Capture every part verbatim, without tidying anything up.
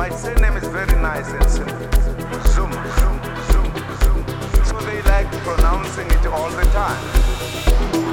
My surname is very nice and simple. Zuma, Zuma, Zuma, Zuma. So they like pronouncing it all the time.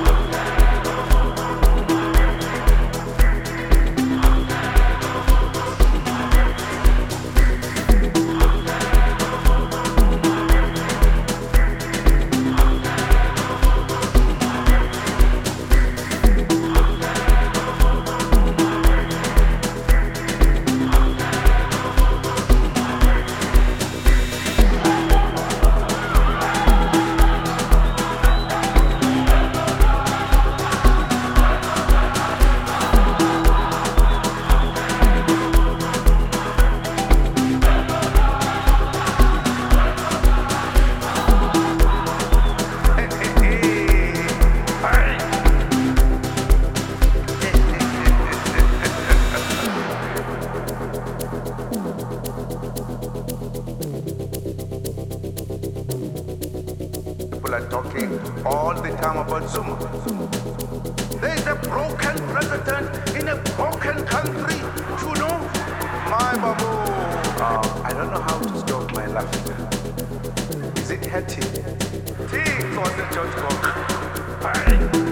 People are talking all the time about Zuma. There is a broken president in a broken country. You know, my babu. Uh, I don't know how to stop my laughter. Is it hurting? Think was the George Cook.